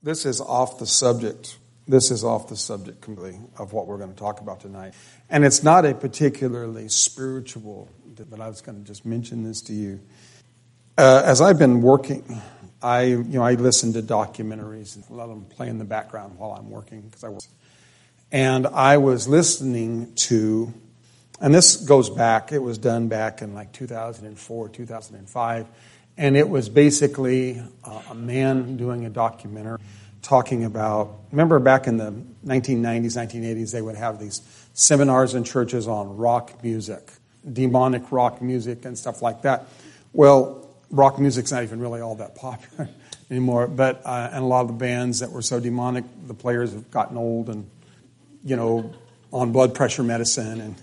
This is off the subject. This is off the subject completely of what we're going to talk about tonight. And it's not a particularly spiritual, but I was going to just mention this to you. As I've been working, I listen to documentaries, and a lot of them play in the background while I'm working because I work. And I was listening to, and this goes back, it was done back in like 2004, 2005, and it was basically a man doing a documentary talking about, remember back in the 1990s, 1980s, they would have these seminars in churches on rock music, demonic rock music and stuff like that. Well, rock music's not even really all that popular anymore, but and a lot of the bands that were so demonic, the players have gotten old and, on blood pressure medicine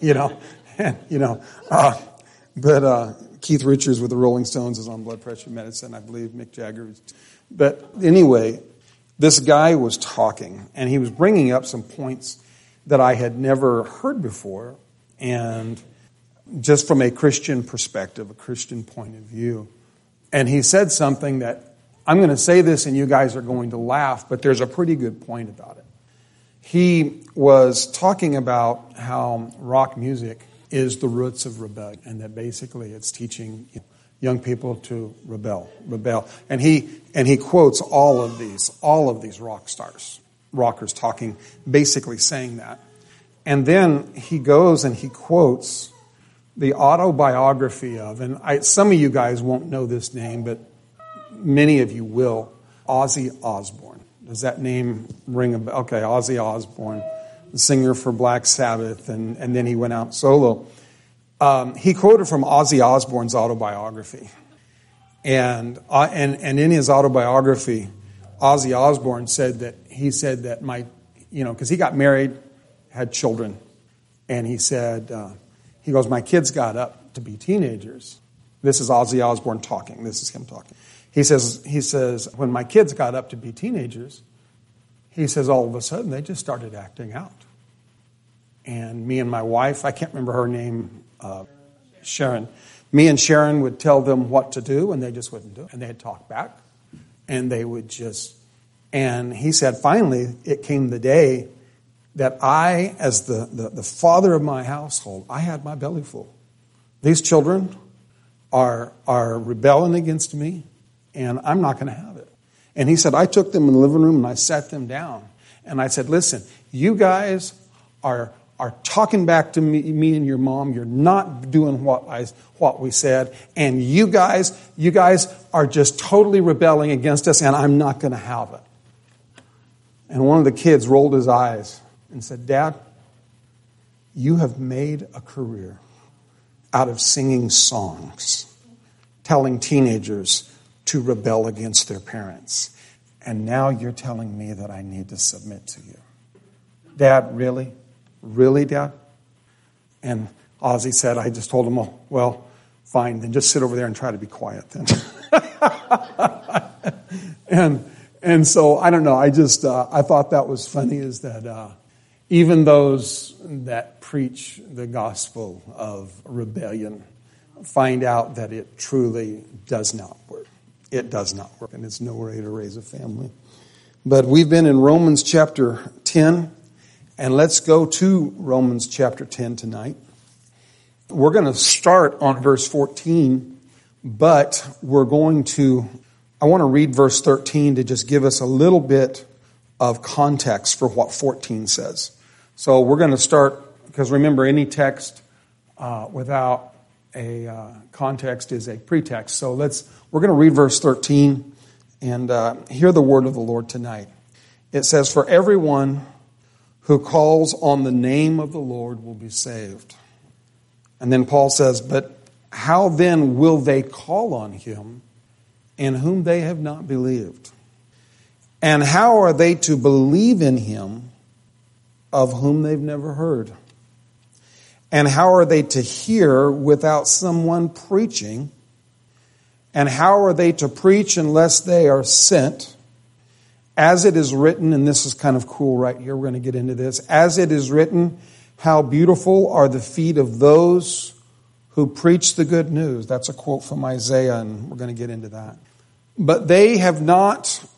but Keith Richards with the Rolling Stones is on blood pressure medicine, I believe Mick Jagger is. But anyway, this guy was talking, and he was bringing up some points that I had never heard before, and just from a Christian perspective, a Christian point of view. And he said something that, I'm going to say this and you guys are going to laugh, but there's a pretty good point about it. He was talking about how rock music is the roots of rebellion, and that basically it's teaching young people to rebel. And he quotes all of these rockers talking, basically saying that. And then he goes and he quotes the autobiography of, and some of you guys won't know this name, but many of you will, Ozzy Osbourne. Does that name ring a bell? Okay, Ozzy Osbourne, the singer for Black Sabbath, and then he went out solo. He quoted from Ozzy Osbourne's autobiography. And in his autobiography, Ozzy Osbourne said that because he got married, had children, and he said, he goes, my kids got up to be teenagers. This is Ozzy Osbourne talking. This is him talking. He says, when my kids got up to be teenagers, he says, all of a sudden, they just started acting out. And me and my wife, I can't remember her name, Sharon. Me and Sharon would tell them what to do, and they just wouldn't do it. And they'd talk back, and they would just... And he said, finally, it came the day that I, as the father of my household, I had my belly full. These children are rebelling against me, and I'm not going to have it. And he said, I took them in the living room and I sat them down. And I said, listen, you guys are talking back to me and your mom. You're not doing what we said. And you guys are just totally rebelling against us, and I'm not going to have it. And one of the kids rolled his eyes and said, Dad, you have made a career out of singing songs, telling teenagers to rebel against their parents. And now you're telling me that I need to submit to you. Dad, really? Really, Dad? And Ozzy said, I just told him, oh, well, fine, then just sit over there and try to be quiet then. and so, I don't know, I thought that was funny, is that even those that preach the gospel of rebellion find out that it truly does not work. It does not work, and it's no way to raise a family. But we've been in Romans chapter 10, and let's go to Romans chapter 10 tonight. We're going to start on verse 14, but I want to read verse 13 to just give us a little bit of context for what 14 says. So we're going to start, because remember, any text without a context is a pretext. So we're going to read verse 13 and hear the word of the Lord tonight. It says, for everyone who calls on the name of the Lord will be saved. And then Paul says, but how then will they call on him in whom they have not believed? And how are they to believe in him of whom they've never heard? And how are they to hear without someone preaching? And how are they to preach unless they are sent? As it is written, and this is kind of cool right here, we're going to get into this. As it is written, how beautiful are the feet of those who preach the good news. That's a quote from Isaiah, and we're going to get into that. But they have not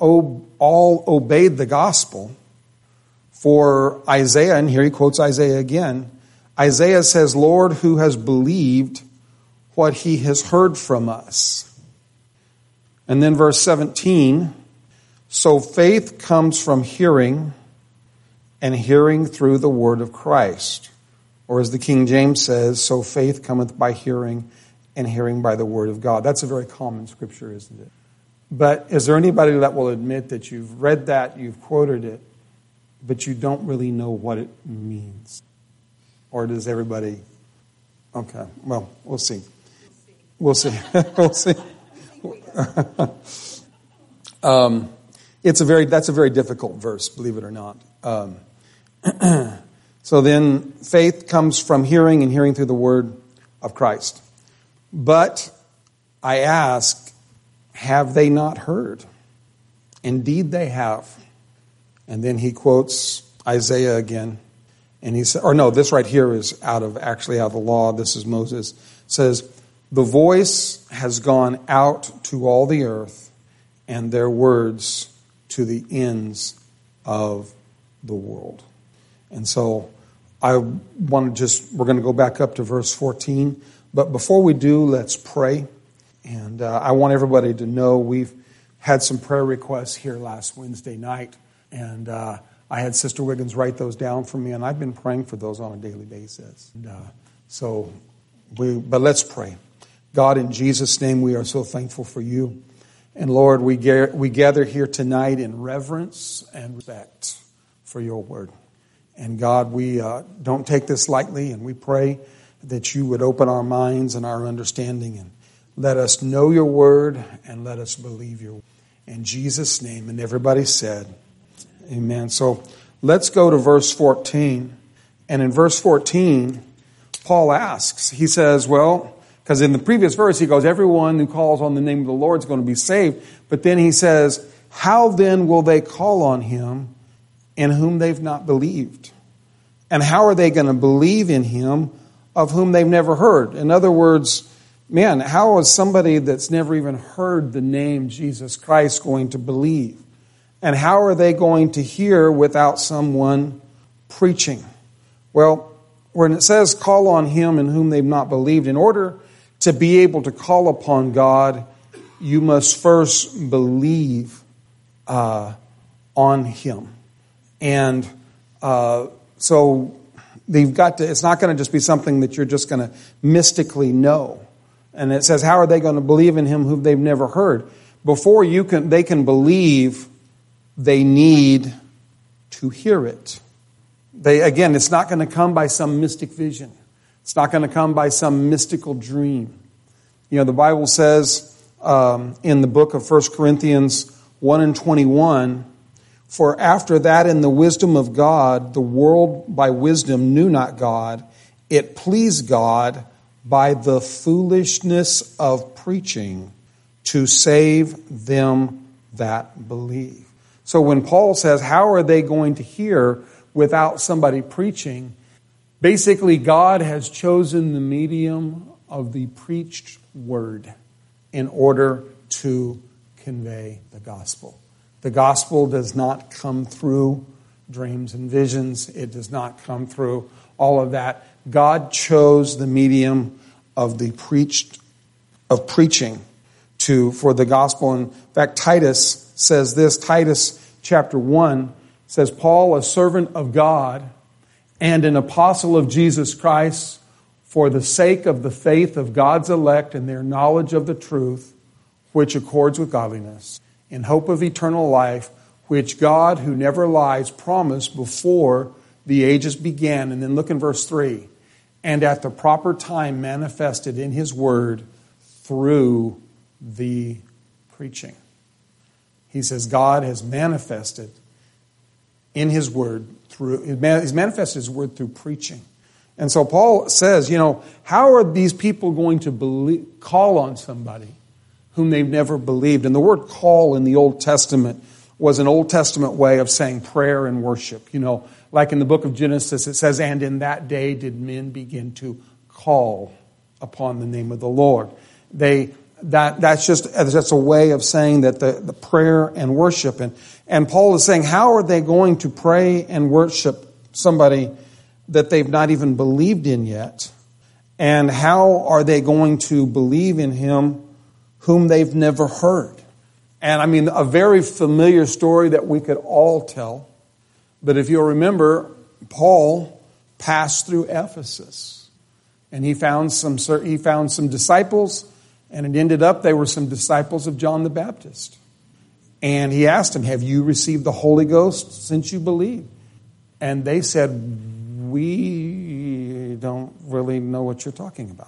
all obeyed the gospel. For Isaiah, and here he quotes Isaiah again, Isaiah says, Lord, who has believed what he has heard from us? And then verse 17, so faith comes from hearing, and hearing through the word of Christ. Or as the King James says, so faith cometh by hearing, and hearing by the word of God. That's a very common scripture, isn't it? But is there anybody that will admit that you've read that, you've quoted it, but you don't really know what it means? Or does everybody? Okay, well, we'll see. We'll see. We'll see. That's a very difficult verse, believe it or not. So then faith comes from hearing, and hearing through the word of Christ. But I ask, have they not heard? Indeed they have. And then he quotes Isaiah again. And he said, or no, this right here is out of the law. This is Moses. It says, the voice has gone out to all the earth, and their words to the ends of the world. And so we're going to go back up to verse 14. But before we do, let's pray. And I want everybody to know we've had some prayer requests here last Wednesday night. And I had Sister Wiggins write those down for me, and I've been praying for those on a daily basis. And, but let's pray. God, in Jesus' name, we are so thankful for you. And Lord, we gather here tonight in reverence and respect for your word. And God, we don't take this lightly, and we pray that you would open our minds and our understanding and let us know your word and let us believe your word. In Jesus' name, and everybody said, amen. So let's go to verse 14. And in verse 14, Paul asks, he says, well, because in the previous verse he goes, everyone who calls on the name of the Lord is going to be saved. But then he says, how then will they call on him in whom they've not believed? And how are they going to believe in him of whom they've never heard? In other words, man, how is somebody that's never even heard the name Jesus Christ going to believe? And how are they going to hear without someone preaching? Well, when it says call on him in whom they've not believed, in order to be able to call upon God, you must first believe on him. And so they've got to, it's not going to just be something that you're just going to mystically know. And it says, how are they going to believe in him who they've never heard? Before they can believe, they need to hear it. Again, it's not going to come by some mystic vision. It's not going to come by some mystical dream. You know, the Bible says in the book of 1 Corinthians 1:21, for after that in the wisdom of God, the world by wisdom knew not God. It pleased God by the foolishness of preaching to save them that believe. So when Paul says, how are they going to hear without somebody preaching? Basically, God has chosen the medium of the preached word in order to convey the gospel. The gospel does not come through dreams and visions. It does not come through all of that. God chose the medium of the preaching for the gospel. In fact, Titus says this. Titus chapter 1 says, Paul, a servant of God and an apostle of Jesus Christ, for the sake of the faith of God's elect and their knowledge of the truth, which accords with godliness, in hope of eternal life, which God, who never lies, promised before the ages began. And then look in verse 3. And at the proper time manifested in his word through the preaching. He says God has manifested in his word he's manifested his word through preaching. And so Paul says, how are these people going to call on somebody whom they've never believed? And the word call in the Old Testament was an Old Testament way of saying prayer and worship. Like in the book of Genesis, it says, and in that day did men begin to call upon the name of the Lord. That's a way of saying that the prayer and worship. And Paul is saying, how are they going to pray and worship somebody that they've not even believed in yet? And how are they going to believe in him whom they've never heard? And I mean, a very familiar story that we could all tell. But if you'll remember, Paul passed through Ephesus, and he found some disciples, and it ended up they were some disciples of John the Baptist. And he asked them, have you received the Holy Ghost since you believed? And they said, we don't really know what you're talking about.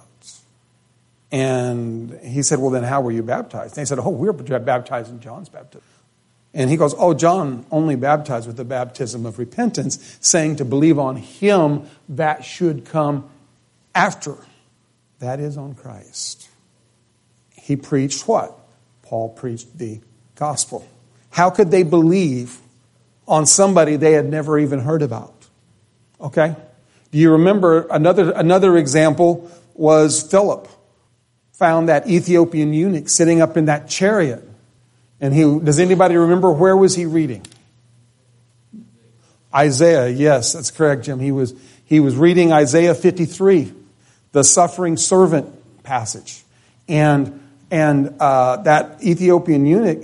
And he said, well, then how were you baptized? And they said, oh, we were baptized in John's baptism. And he goes, oh, John only baptized with the baptism of repentance, saying to believe on him that should come after. That is on Christ. He preached what? Paul preached the gospel. How could they believe on somebody they had never even heard about? Okay? Do you remember another example was Philip found that Ethiopian eunuch sitting up in that chariot. And does anybody remember where was he reading? Isaiah, yes, that's correct, Jim. He was reading Isaiah 53, the suffering servant passage. And that Ethiopian eunuch,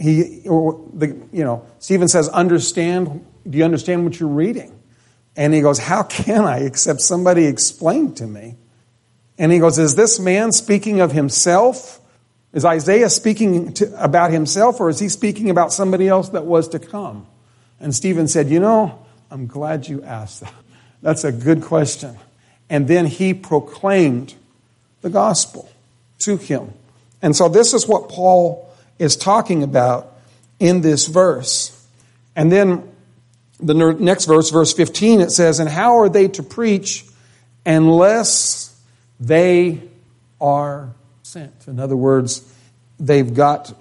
Stephen says, do you understand what you're reading? And he goes, how can I except somebody explain to me? And he goes, is this man speaking of himself? Is Isaiah speaking about himself, or is he speaking about somebody else that was to come? And Stephen said, I'm glad you asked that. That's a good question. And then he proclaimed the gospel to him. And so this is what Paul is talking about in this verse. And then the next verse, verse 15, it says, and how are they to preach unless they are sent? In other words, God's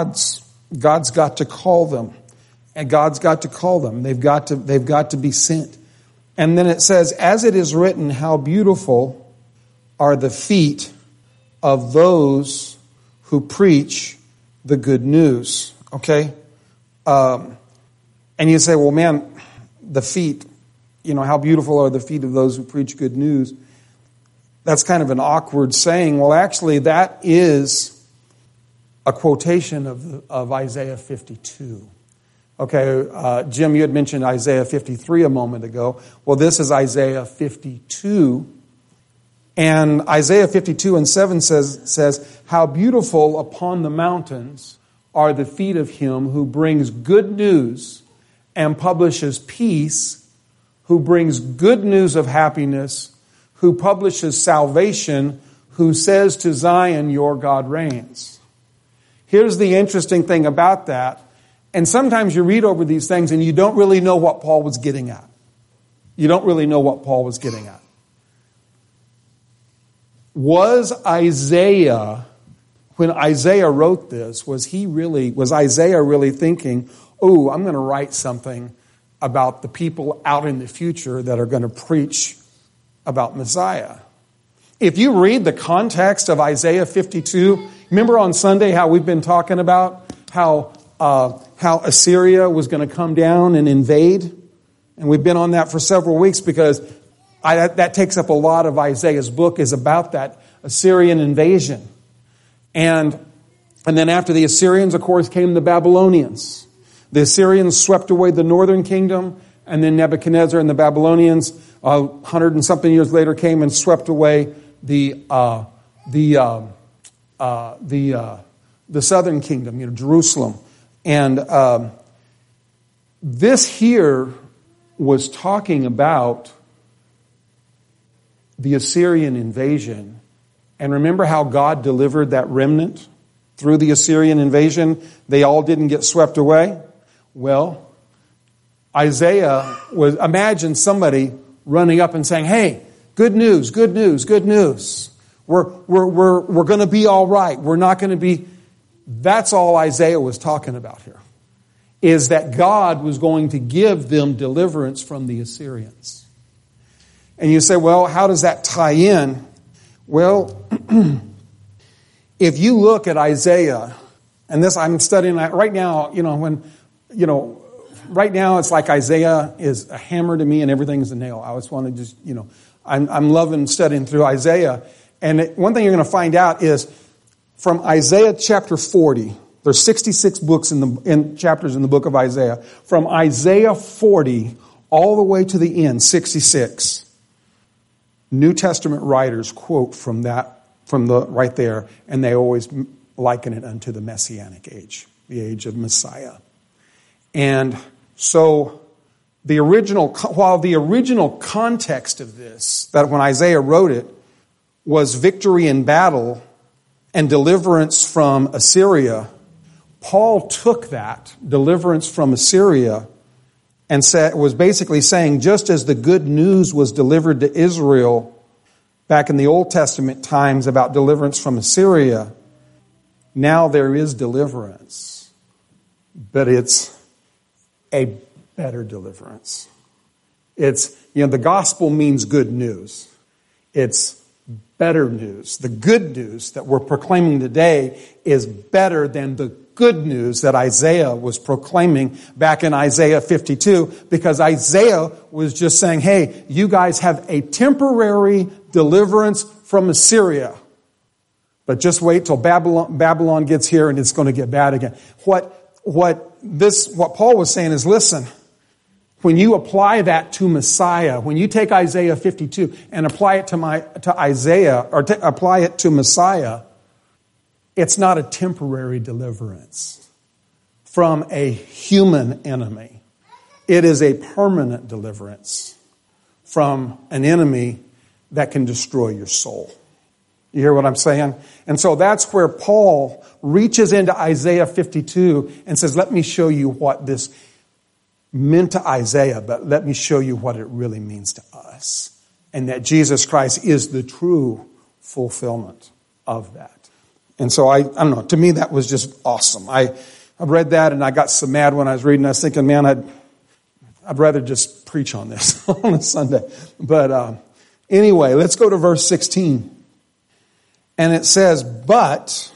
got to call them. And God's got to call them. They've got to be sent. And then it says, as it is written, how beautiful are the feet of those who preach the good news. Okay? And you say, well, man, the feet, how beautiful are the feet of those who preach good news? That's kind of an awkward saying. Well, actually, that is a quotation of Isaiah 52. Okay, Jim, you had mentioned Isaiah 53 a moment ago. Well, this is Isaiah 52. And Isaiah 52 and 7 says, how beautiful upon the mountains are the feet of him who brings good news and publishes peace, who brings good news of happiness, who publishes salvation, who says to Zion, your God reigns. Here's the interesting thing about that. And sometimes you read over these things and you don't really know what Paul was getting at. You don't really know what Paul was getting at. Was Isaiah, when Isaiah wrote this, was Isaiah really thinking, oh, I'm going to write something about the people out in the future that are going to preach about Messiah? If you read the context of Isaiah 52, remember on Sunday how we've been talking about how Assyria was going to come down and invade? And we've been on that for several weeks because that takes up a lot of Isaiah's book, is about that Assyrian invasion. And then after the Assyrians, of course, came the Babylonians. The Assyrians swept away the northern kingdom, and then Nebuchadnezzar and the Babylonians, 100 and something years later, came and swept away the southern kingdom, Jerusalem. And this here was talking about the Assyrian invasion. And remember how God delivered that remnant through the Assyrian invasion? They all didn't get swept away. Well, Isaiah imagine somebody running up and saying, hey, good news, good news, good news. We're going to be all right. We're not going to be. That's all Isaiah was talking about here, is that God was going to give them deliverance from the Assyrians. And you say, well, how does that tie in? Well, If you look at Isaiah, and this I'm studying right now, right now it's like Isaiah is a hammer to me and everything is a nail. I always want to just, I'm loving studying through Isaiah. And one thing you're going to find out is from Isaiah chapter 40, there's 66 books in chapters in the book of Isaiah. From Isaiah 40 all the way to the end, 66, New Testament writers quote from the right there, and they always liken it unto the Messianic age, the age of Messiah. And so while the original context of this, that when Isaiah wrote it, was victory in battle and deliverance from Assyria, Paul took that deliverance from Assyria and was basically saying, just as the good news was delivered to Israel back in the Old Testament times about deliverance from Assyria, now there is deliverance, but it's a better deliverance. It's, the gospel means good news. It's better news. The good news that we're proclaiming today is better than the good news that Isaiah was proclaiming back in Isaiah 52, because Isaiah was just saying, hey, you guys have a temporary deliverance from Assyria. But just wait till Babylon gets here and it's going to get bad again. What Paul was saying is, listen, when you apply that to Messiah, when you take Isaiah 52 and apply it to Isaiah, or apply it to Messiah, it's not a temporary deliverance from a human enemy. It is a permanent deliverance from an enemy that can destroy your soul. You hear what I'm saying? And so that's where Paul reaches into Isaiah 52 and says, let me show you what this meant to Isaiah, but let me show you what it really means to us. And that Jesus Christ is the true fulfillment of that. And so I don't know, to me that was just awesome. I read that and I got so mad when I was reading. I was thinking, man, I'd rather just preach on this on a Sunday. But anyway, let's go to verse 16. And it says, but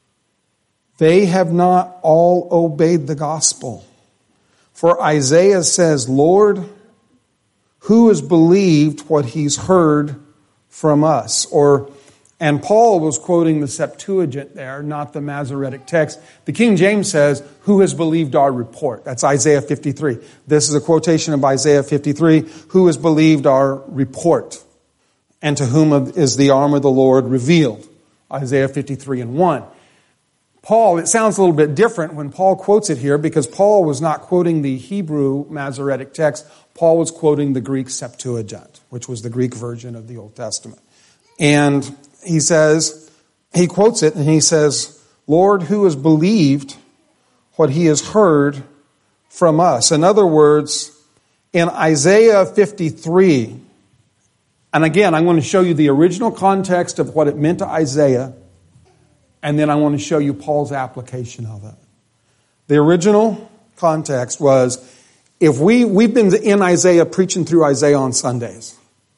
they have not all obeyed the gospel. For Isaiah says, Lord, who has believed what he's heard from us? And Paul was quoting the Septuagint there, not the Masoretic text. The King James says, who has believed our report? That's Isaiah 53. This is a quotation of Isaiah 53. Who has believed our report? And to whom is the arm of the Lord revealed? Isaiah 53 and 1. Paul, it sounds a little bit different when Paul quotes it here, because Paul was not quoting the Hebrew Masoretic text. Paul was quoting the Greek Septuagint, which was the Greek version of the Old Testament. And he quotes it and he says, Lord, who has believed what he has heard from us? In other words, in Isaiah 53, and again, I'm going to show you the original context of what it meant to Isaiah, and then I want to show you Paul's application of it. The original context was, if we've been in Isaiah, preaching through Isaiah on Sundays.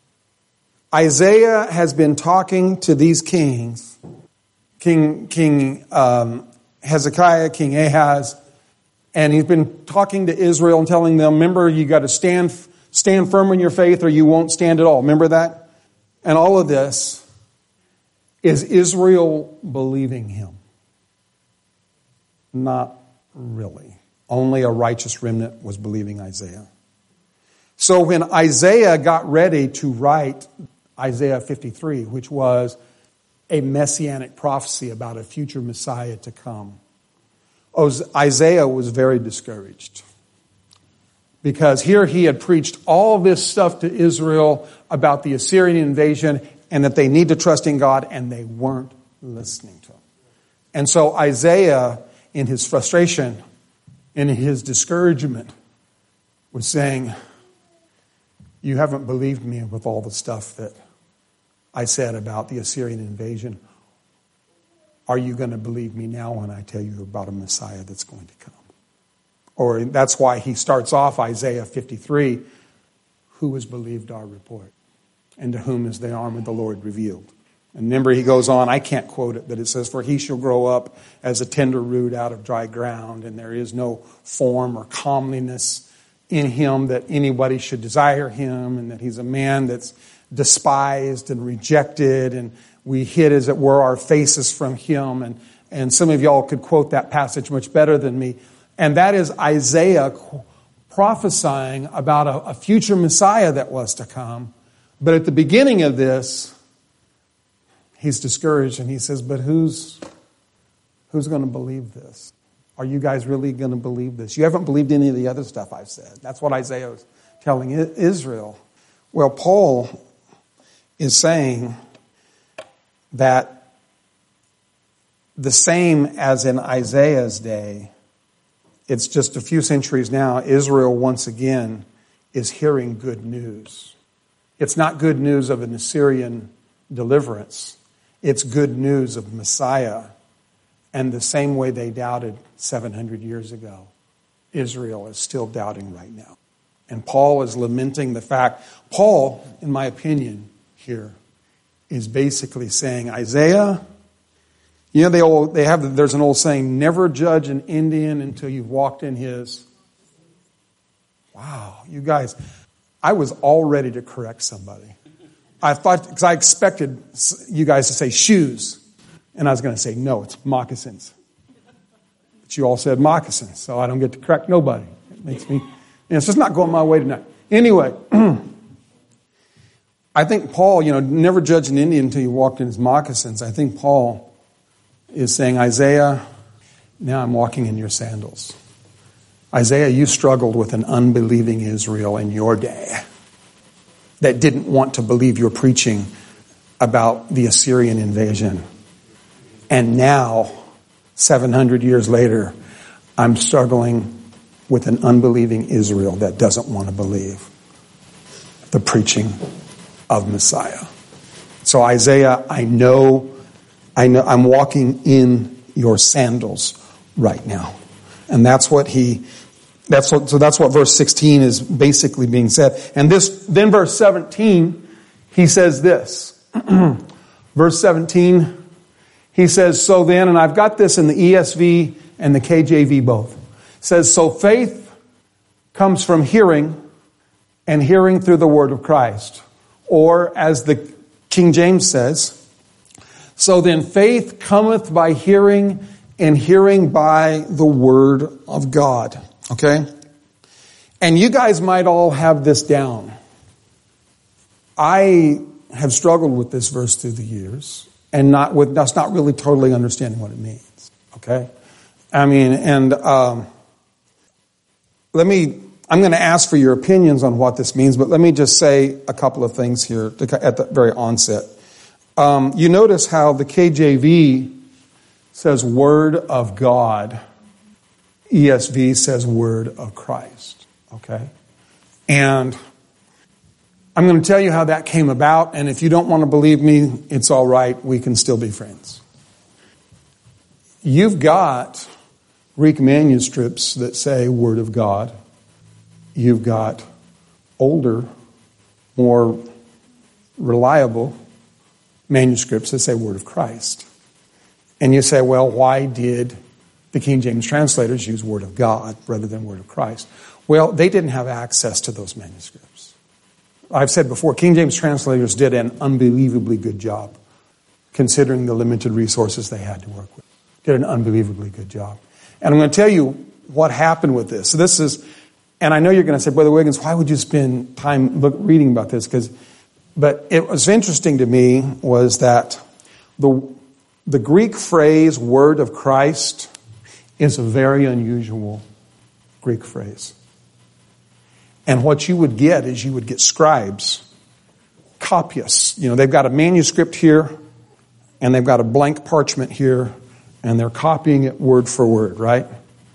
Isaiah has been talking to these kings, King Hezekiah, King Ahaz, and he's been talking to Israel and telling them, remember, you got to stand firm in your faith or you won't stand at all. Remember that? And all of this is Israel believing him. Not really. Only a righteous remnant was believing Isaiah. So when Isaiah got ready to write Isaiah 53, which was a messianic prophecy about a future Messiah to come, Isaiah was very discouraged. Because here he had preached all this stuff to Israel about the Assyrian invasion and that they need to trust in God, and they weren't listening to him. And so Isaiah, in his frustration, in his discouragement, was saying, you haven't believed me with all the stuff that I said about the Assyrian invasion. Are you going to believe me now when I tell you about a Messiah that's going to come? Or that's why he starts off Isaiah 53, who has believed our report? And to whom is the arm of the Lord revealed? And remember, he goes on, I can't quote it, but it says, for he shall grow up as a tender root out of dry ground, and there is no form or comeliness in him that anybody should desire him, and that he's a man that's despised and rejected, and we hid, as it were, our faces from him. And some of y'all could quote that passage much better than me. And that is Isaiah prophesying about a future Messiah that was to come. But at the beginning of this, he's discouraged, and he says, but who's going to believe this? Are you guys really going to believe this? You haven't believed any of the other stuff I've said. That's what Isaiah was telling Israel. Well, Paul is saying that the same as in Isaiah's day, it's just a few centuries now, Israel once again is hearing good news. It's not good news of an Assyrian deliverance. It's good news of Messiah. And the same way they doubted 700 years ago, Israel is still doubting right now. And Paul is lamenting the fact. Paul, in my opinion, here is basically saying, Isaiah, you know, there's an old saying, never judge an Indian until you've walked in his. Wow, you guys, I was all ready to correct somebody. I thought, because I expected you guys to say shoes. And I was going to say, no, it's moccasins. But you all said moccasins, so I don't get to correct nobody. It makes me, it's just not going my way tonight. Anyway, I think Paul, never judge an Indian until you walked in his moccasins. I think Paul is saying, Isaiah, now I'm walking in your sandals. Isaiah, you struggled with an unbelieving Israel in your day that didn't want to believe your preaching about the Assyrian invasion. And now, 700 years later, I'm struggling with an unbelieving Israel that doesn't want to believe the preaching of Messiah. So Isaiah, I know I'm walking in your sandals right now. And that's what verse 16 is basically being said. And then verse 17, he says this. Verse 17, he says, so then, and I've got this in the ESV and the KJV both. It says, so faith comes from hearing, and hearing through the word of Christ. Or as the King James says, so then faith cometh by hearing, and hearing by the word of God. Okay? And you guys might all have this down. I have struggled with this verse through the years. And not really totally understanding what it means. Okay? I mean, and I'm going to ask for your opinions on what this means, but let me just say a couple of things here at the very onset. You notice how the KJV says word of God. ESV says word of Christ. Okay? And I'm going to tell you how that came about, and if you don't want to believe me, it's all right. We can still be friends. You've got Greek manuscripts that say Word of God. You've got older, more reliable manuscripts that say Word of Christ. And you say, well, why did the King James translators use Word of God rather than Word of Christ? Well, they didn't have access to those manuscripts. I've said before, King James translators did an unbelievably good job considering the limited resources they had to work with. Did an unbelievably good job. And I'm going to tell you what happened with this. So this is, and I know you're going to say, Brother Wiggins, why would you spend time reading about this? But it was interesting to me was that the Greek phrase, word of Christ, is a very unusual Greek phrase. And what you would get is you would get scribes, copyists. They've got a manuscript here, and they've got a blank parchment here, and they're copying it word for word, right?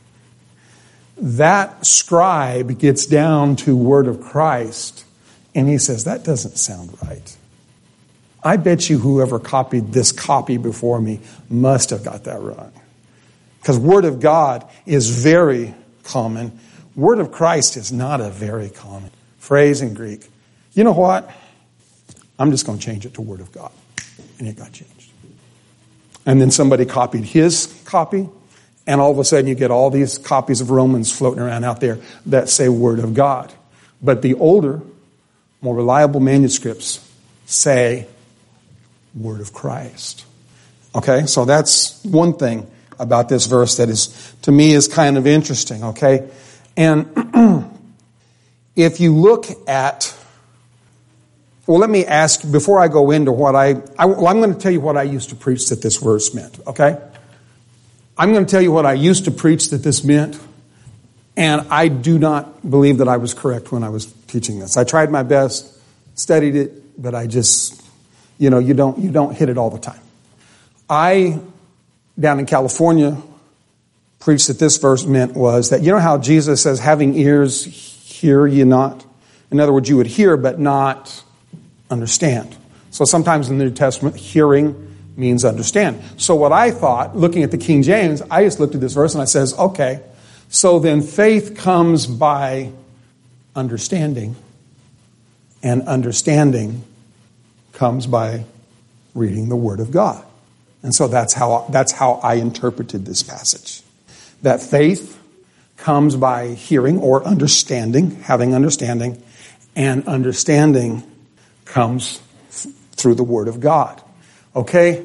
That scribe gets down to word of Christ, and he says, that doesn't sound right. I bet you whoever copied this copy before me must have got that wrong. Because word of God is very common. Word of Christ is not a very common phrase in Greek. You know what? I'm just going to change it to Word of God. And it got changed. And then somebody copied his copy, and all of a sudden you get all these copies of Romans floating around out there that say Word of God. But the older, more reliable manuscripts say Word of Christ. Okay, so that's one thing about this verse that is, to me, is kind of interesting, okay? And if you look at, well, let me ask, before I go into what I'm going to tell you what I used to preach that this verse meant, okay? I'm going to tell you what I used to preach that this meant, and I do not believe that I was correct when I was teaching this. I tried my best, studied it, but I just, you don't hit it all the time. I, down in California, preached that this verse meant was that, you know how Jesus says, having ears, hear ye not? In other words, you would hear but not understand. So sometimes in the New Testament, hearing means understand. So what I thought, looking at the King James, I just looked at this verse and I says, okay, so then faith comes by understanding, and understanding comes by reading the Word of God. And so that's how I interpreted this passage. That faith comes by hearing or understanding, having understanding, and understanding comes through the Word of God. Okay?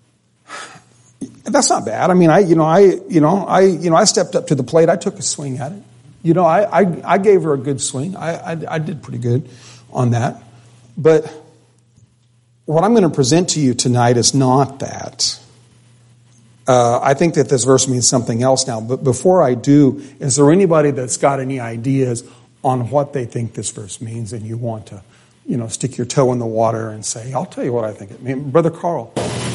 That's not bad. I mean, I stepped up to the plate. I took a swing at it. I gave her a good swing. I did pretty good on that. But what I'm going to present to you tonight is not that. I think that this verse means something else now. But before I do, is there anybody that's got any ideas on what they think this verse means, and you want to, stick your toe in the water and say, I'll tell you what I think it means. Brother Carl.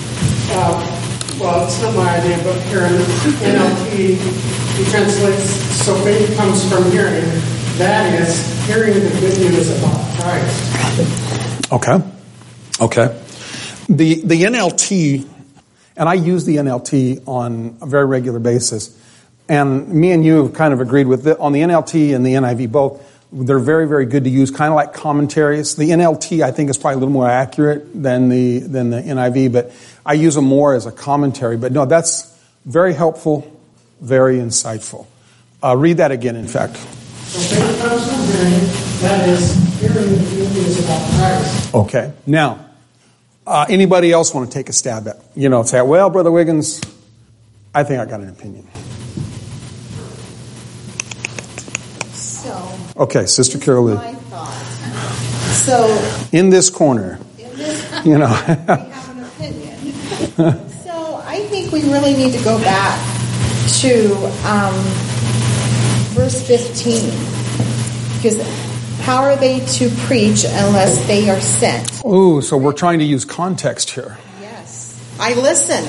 Well, it's not my idea, but here in NLT, he translates, so faith comes from hearing. That is, hearing the good news about Christ. Okay. The NLT, and I use the NLT on a very regular basis, and me and you have kind of agreed with it. On the NLT and the NIV both, they're very, very good to use, kind of like commentaries. The NLT, I think, is probably a little more accurate than the NIV, but I use them more as a commentary. But no, that's very helpful, very insightful. Read that again, in fact. So faith comes from hearing, that is, hearing the good news about Christ. Okay. Now, anybody else want to take a stab at, say, well, Brother Wiggins, I think I got an opinion. Okay, Sister Carol Lee. My thought. So in this corner, we have an opinion. So I think we really need to go back to verse 15, because how are they to preach unless they are sent? Oh, so we're trying to use context here. Yes, I listen.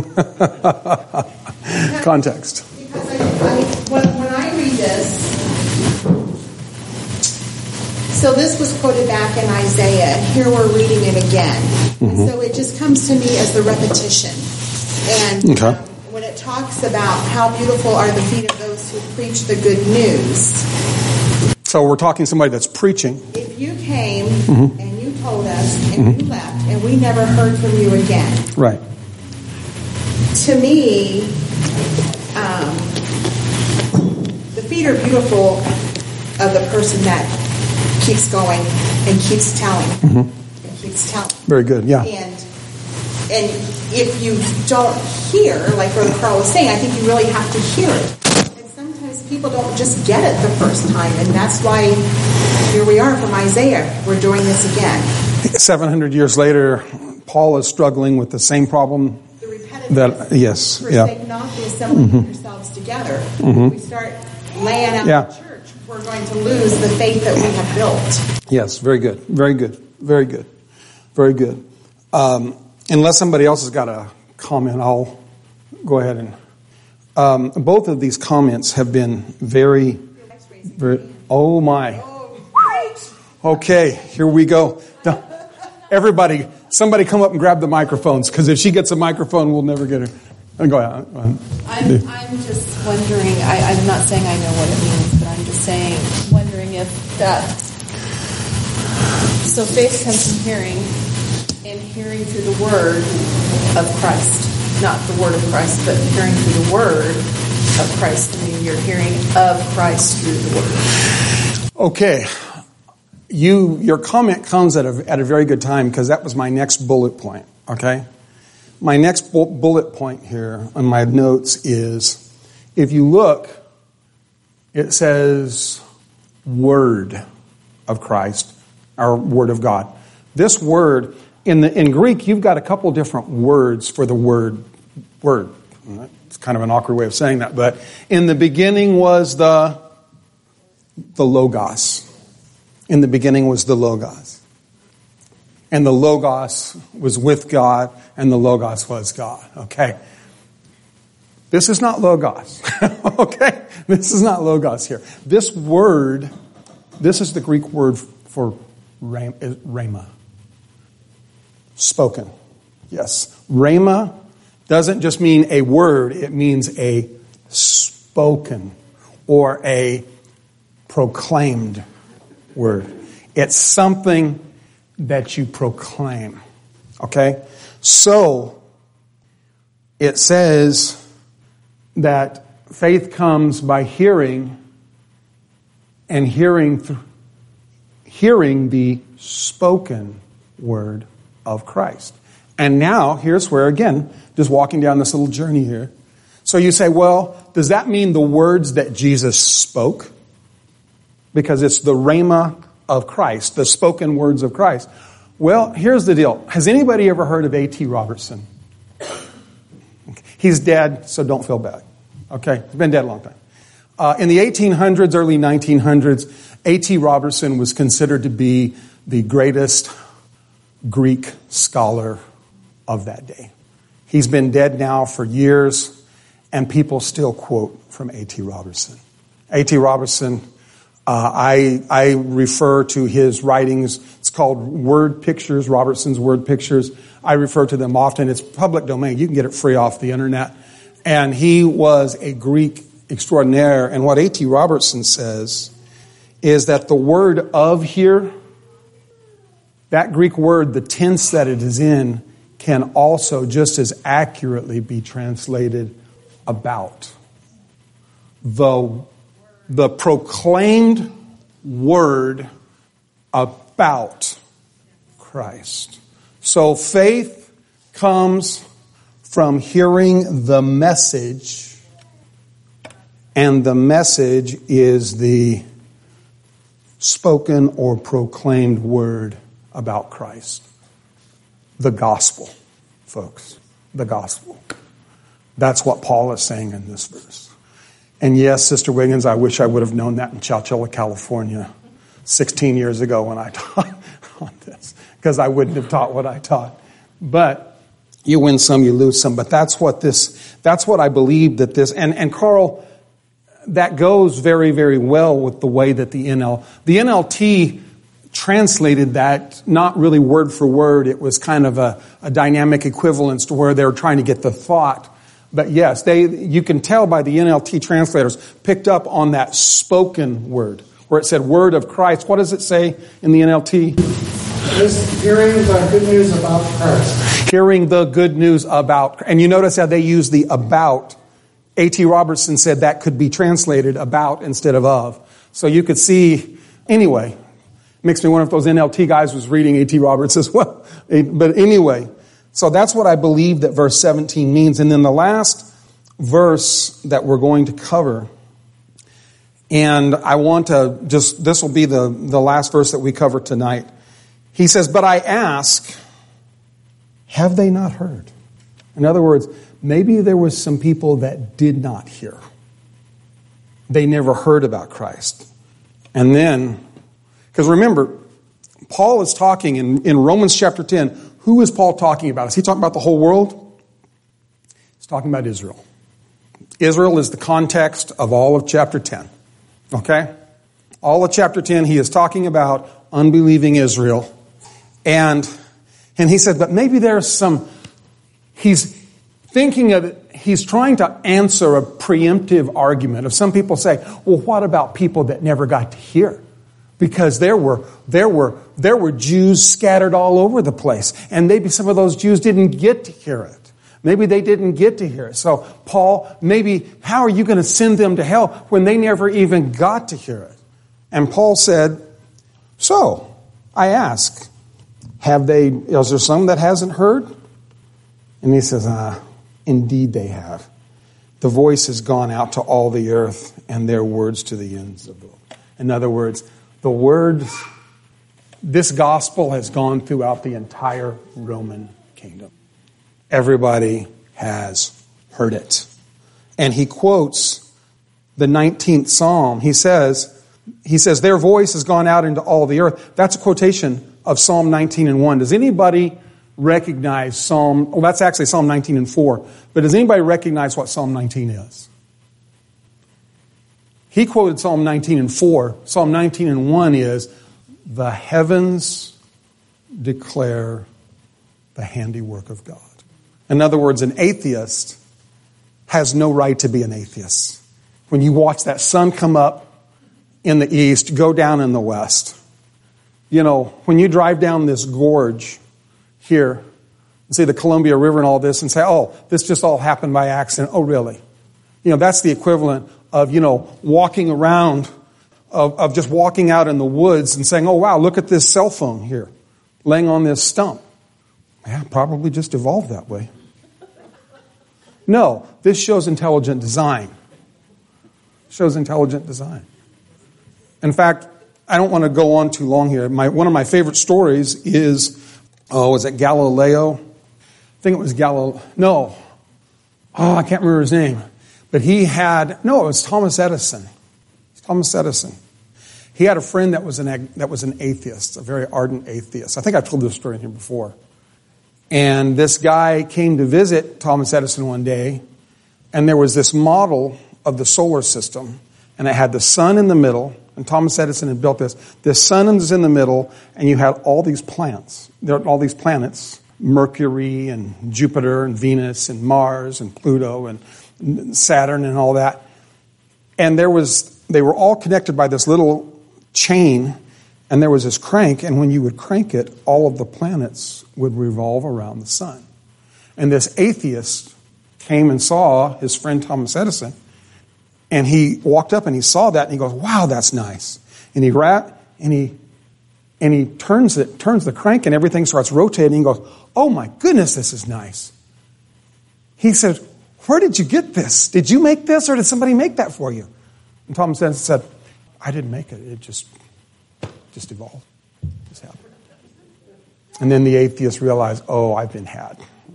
Context. Because when I read this. So this was quoted back in Isaiah. Here we're reading it again. Mm-hmm. So it just comes to me as the repetition. And when it talks about how beautiful are the feet of those who preach the good news. So we're talking somebody that's preaching. If you came and you told us and you left and we never heard from you again. Right. To me, the feet are beautiful of the person that keeps going and keeps telling and keeps telling. Very good, yeah. And if you don't hear, like Brother Carl was saying, I think you really have to hear it. And sometimes people don't just get it the first time, and that's why here we are from Isaiah. We're doing this again. 700 years later, Paul is struggling with the same problem. The repetitive. Forsake not the assembling of yourselves together. We start laying out the church. We're going to lose the faith that we have built. Yes, very good. Very good. Very good. Very good. Unless somebody else has got a comment, I'll go ahead and... both of these comments have been very... Oh, my. Okay, here we go. Everybody, somebody come up and grab the microphones, because if she gets a microphone, we'll never get her. Go ahead. I'm just wondering, I'm not saying I know what it means, but I'm just wondering if that, so faith comes from hearing, and hearing through the word of Christ. Not the word of Christ, but hearing through the word of Christ. I mean, you're hearing of Christ through the word. Okay. Your comment comes at a very good time, because that was my next bullet point, okay? My next bullet point here on my notes is, if you look, it says word of Christ, or word of God. This word, in Greek, you've got a couple different words for the word. It's kind of an awkward way of saying that, but in the beginning was the Logos. In the beginning was the Logos. And the Logos was with God, and the Logos was God. Okay. This is not Logos. Okay? This is not Logos here. This word, this is the Greek word for rhema. Spoken. Yes. Rhema doesn't just mean a word, it means a spoken or a proclaimed word. It's something that you proclaim. Okay? So, it says that faith comes by hearing, and hearing the spoken word of Christ. And now, here's where, again, just walking down this little journey here. So you say, well, does that mean the words that Jesus spoke? Because it's the rhema of Christ, the spoken words of Christ. Well, here's the deal. Has anybody ever heard of A.T. Robertson? He's dead, so don't feel bad. Okay? He's been dead a long time. In the 1800s, early 1900s, A.T. Robertson was considered to be the greatest Greek scholar of that day. He's been dead now for years, and people still quote from A.T. Robertson. A.T. Robertson, I refer to his writings. It's called Word Pictures, Robertson's Word Pictures. I refer to them often. It's public domain. You can get it free off the internet. And he was a Greek extraordinaire. And what A.T. Robertson says is that the word of here, that Greek word, the tense that it is in, can also just as accurately be translated about. The proclaimed word about Christ. So faith comes from hearing the message, and the message is the spoken or proclaimed word about Christ. The gospel, folks. The gospel. That's what Paul is saying in this verse. And yes, Sister Wiggins, I wish I would have known that in Chowchilla, California 16 years ago when I taught on this, because I wouldn't have taught what I taught. But you win some, you lose some. But that's what I believe that this, and Carl, that goes very, very well with the way that the NLT translated that, not really word for word. It was kind of a dynamic equivalence to where they were trying to get the thought. But yes, you can tell by the NLT translators picked up on that spoken word, where it said word of Christ. What does it say in the NLT? It's hearing the good news about Christ. Hearing the good news about. And you notice how they use the about. A.T. Robertson said that could be translated about instead of. So you could see, anyway, makes me wonder if those NLT guys was reading A.T. Roberts as well. But anyway, so that's what I believe that verse 17 means. And then the last verse that we're going to cover, and I want to this will be the last verse that we cover tonight. He says, but I ask, have they not heard? In other words, maybe there was some people that did not hear. They never heard about Christ. And then, because remember, Paul is talking in Romans chapter 10. Who is Paul talking about? Is he talking about the whole world? He's talking about Israel. Israel is the context of all of chapter 10. Okay? All of chapter 10, he is talking about unbelieving Israel. And he said, but maybe there's some, he's thinking of it, he's trying to answer a preemptive argument of some people say, well, what about people that never got to hear? Because there were Jews scattered all over the place. And maybe some of those Jews didn't get to hear it. Maybe they didn't get to hear it. So Paul, maybe, how are you going to send them to hell when they never even got to hear it? And Paul said, so, I ask, is there some that hasn't heard? And he says, indeed they have. The voice has gone out to all the earth, and their words to the ends of the world. In other words, the words, this gospel has gone throughout the entire Roman kingdom. Everybody has heard it. And he quotes the 19th Psalm. He says, their voice has gone out into all the earth. That's a quotation of Psalm 19:1. Does anybody recognize that's actually Psalm 19:4. But does anybody recognize what Psalm 19 is? He quoted Psalm 19:4. Psalm 19:1 is, the heavens declare the handiwork of God. In other words, an atheist has no right to be an atheist. When you watch that sun come up in the east, go down in the west. You know, when you drive down this gorge here, and see the Columbia River and all this, and say, oh, this just all happened by accident. Oh, really? You know, that's the equivalent of, walking around, of just walking out in the woods and saying, oh, wow, look at this cell phone here, laying on this stump. Yeah, probably just evolved that way. No, this shows intelligent design. Shows intelligent design. In fact, I don't want to go on too long here. One of my favorite stories is, was it Galileo? I think it was Galileo. No. I can't remember his name. But it was Thomas Edison. Thomas Edison. He had a friend that was an atheist, a very ardent atheist. I think I've told this story in here before. And this guy came to visit Thomas Edison one day, and there was this model of the solar system, and it had the sun in the middle, and Thomas Edison had built this. The sun is in the middle, and you had all these planets. There are all these planets, Mercury and Jupiter and Venus and Mars and Pluto and Saturn and all that. And they were all connected by this little chain, and there was this crank, and when you would crank it, all of the planets would revolve around the sun. And this atheist came and saw his friend Thomas Edison, and he walked up and he saw that, and he goes, wow, that's nice. And he turns the crank, and everything starts rotating. He goes, oh my goodness, this is nice. He said, where did you get this? Did you make this, or did somebody make that for you? And Thomas Edison said, I didn't make it. It just evolved. Just happened. And then the atheist realized, oh, I've been had.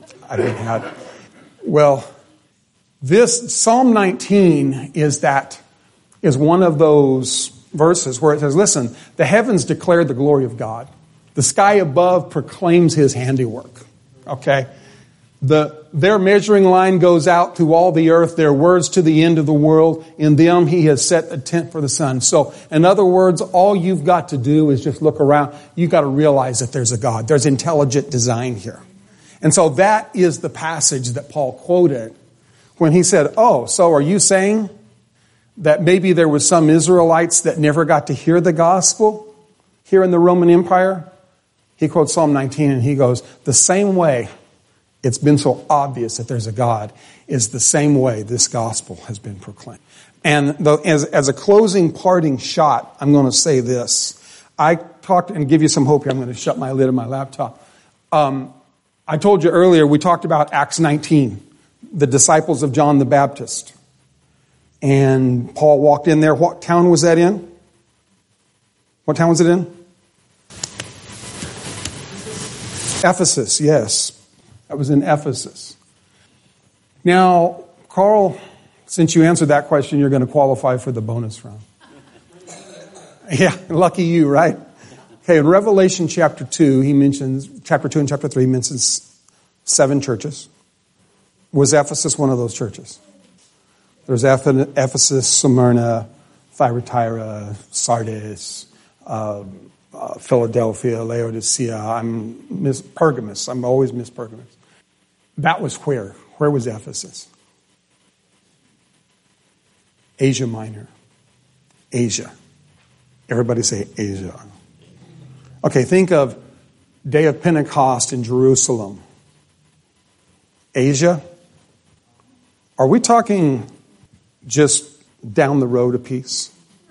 Well, this Psalm 19 is one of those verses where it says, listen, the heavens declare the glory of God. The sky above proclaims his handiwork. Okay? Their measuring line goes out through all the earth, their words to the end of the world. In them he has set a tent for the sun. So, in other words, all you've got to do is just look around. You've got to realize that there's a God. There's intelligent design here. And so that is the passage that Paul quoted when he said, oh, so are you saying that maybe there was some Israelites that never got to hear the gospel here in the Roman Empire? He quotes Psalm 19 and he goes, the same way it's been so obvious that there's a God is the same way this gospel has been proclaimed. And as a closing parting shot, I'm going to say this. I talked and give you some hope here. I'm going to shut my lid on my laptop. I told you earlier, we talked about Acts 19, the disciples of John the Baptist. And Paul walked in there. What town was that in? What town was it in? Ephesus, yes. That was in Ephesus. Now, Carl, since you answered that question, you're going to qualify for the bonus round. Yeah, lucky you, right? Okay, in Revelation chapter 2, chapter 2 and chapter 3 mentions 7 churches. Was Ephesus one of those churches? There's Ephesus, Smyrna, Thyatira, Sardis, Philadelphia, Laodicea. Pergamos. I'm always miss Pergamos. That was where? Where was Ephesus? Asia Minor. Asia. Everybody say Asia. Okay, think of Day of Pentecost in Jerusalem. Asia? Are we talking just down the road a piece?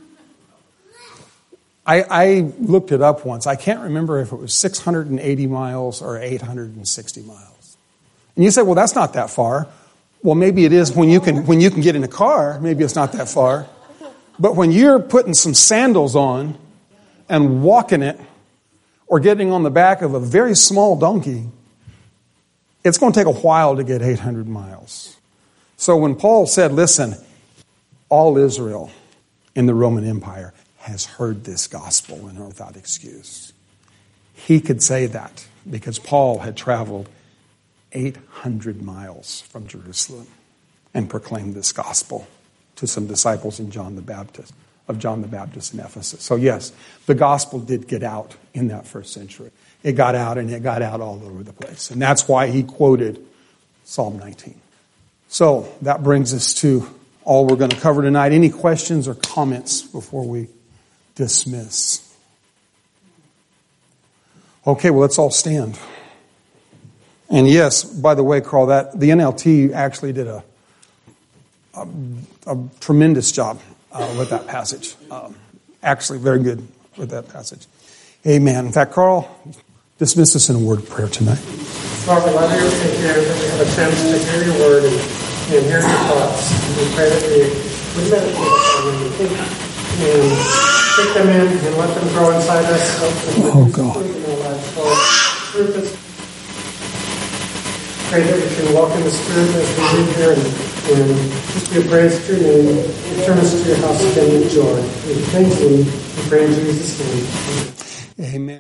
I looked it up once. I can't remember if it was 680 miles or 860 miles. And you say, well, that's not that far. Well, maybe it is when you can get in a car. Maybe it's not that far. But when you're putting some sandals on and walking it or getting on the back of a very small donkey, it's going to take a while to get 800 miles. So when Paul said, listen, all Israel in the Roman Empire has heard this gospel and are without excuse, he could say that because Paul had traveled 800 miles from Jerusalem and proclaimed this gospel to some disciples of John the Baptist in Ephesus. So yes, the gospel did get out in that first century. It got out, and it got out all over the place. And that's why he quoted Psalm 19. So that brings us to all we're going to cover tonight. Any questions or comments before we dismiss? Okay, well, let's all stand. And yes, by the way, Carl, that the NLT actually did a tremendous job with that passage. Actually, very good with that passage. Amen. In fact, Carl, dismiss us in a word of prayer tonight. Father, we love you to hear that we have a chance to hear your word and hear your thoughts. We pray that we meditate on them and think and take them in and let them grow inside us. Oh, God. Pray that we can walk in the Spirit as we live here and just be praised to you and return us to your house again with joy. We thank you. We pray in Jesus' name. Amen.